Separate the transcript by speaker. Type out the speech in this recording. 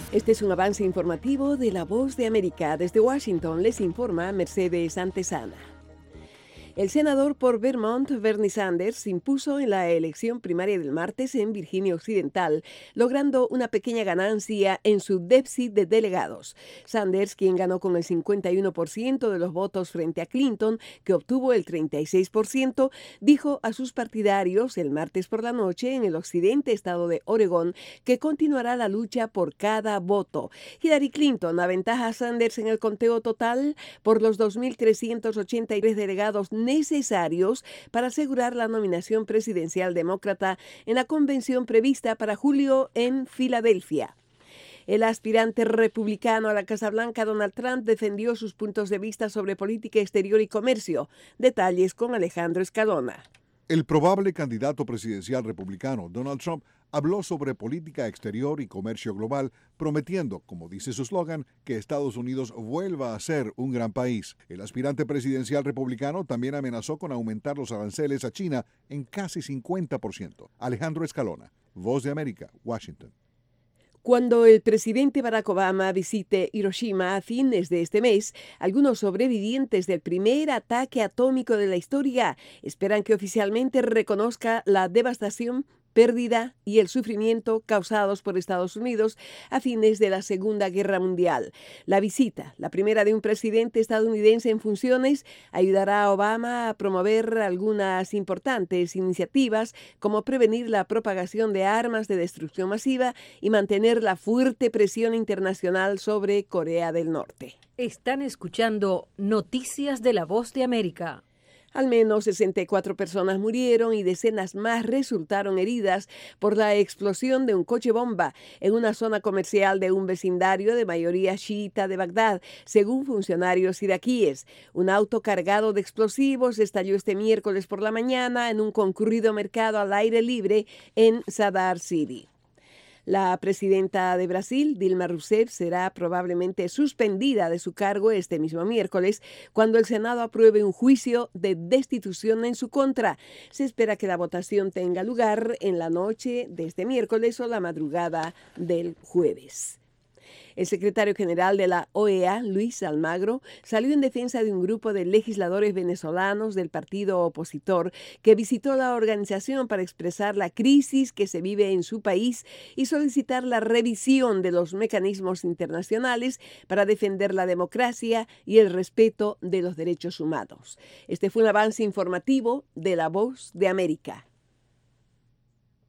Speaker 1: Este es un avance informativo de La Voz de América. Desde Washington les informa Mercedes Antesana. El senador por Vermont, Bernie Sanders, se impuso en la elección primaria del martes en Virginia Occidental, logrando una pequeña ganancia en su déficit de delegados. Sanders, quien ganó con el 51% de los votos frente a Clinton, que obtuvo el 36%, dijo a sus partidarios el martes por la noche en el occidente estado de Oregón que continuará la lucha por cada voto. Hillary Clinton aventaja a Sanders en el conteo total por los 2.383 delegados necesarios para asegurar la nominación presidencial demócrata en la convención prevista para julio en Filadelfia. El aspirante republicano a la Casa Blanca, Donald Trump, defendió sus puntos de vista sobre política exterior y comercio. Detalles con Alejandro Escalona.
Speaker 2: El probable candidato presidencial republicano, Donald Trump, habló sobre política exterior y comercio global, prometiendo, como dice su eslogan, que Estados Unidos vuelva a ser un gran país. El aspirante presidencial republicano también amenazó con aumentar los aranceles a China en casi 50%. Alejandro Escalona, Voz de América, Washington.
Speaker 1: Cuando el presidente Barack Obama visite Hiroshima a fines de este mes, algunos sobrevivientes del primer ataque atómico de la historia esperan que oficialmente reconozca la devastación, pérdida y el sufrimiento causados por Estados Unidos a fines de la Segunda Guerra Mundial. La visita, la primera de un presidente estadounidense en funciones, ayudará a Obama a promover algunas importantes iniciativas como prevenir la propagación de armas de destrucción masiva y mantener la fuerte presión internacional sobre Corea del Norte.
Speaker 3: Están escuchando Noticias de La Voz de América.
Speaker 1: Al menos 64 personas murieron y decenas más resultaron heridas por la explosión de un coche bomba en una zona comercial de un vecindario de mayoría chiita de Bagdad, según funcionarios iraquíes. Un auto cargado de explosivos estalló este miércoles por la mañana en un concurrido mercado al aire libre en Sadar City. La presidenta de Brasil, Dilma Rousseff, será probablemente suspendida de su cargo este mismo miércoles cuando el Senado apruebe un juicio de destitución en su contra. Se espera que la votación tenga lugar en la noche de este miércoles o la madrugada del jueves. El secretario general de la OEA, Luis Almagro, salió en defensa de un grupo de legisladores venezolanos del partido opositor que visitó la organización para expresar la crisis que se vive en su país y solicitar la revisión de los mecanismos internacionales para defender la democracia y el respeto de los derechos humanos. Este fue un avance informativo de La Voz de América.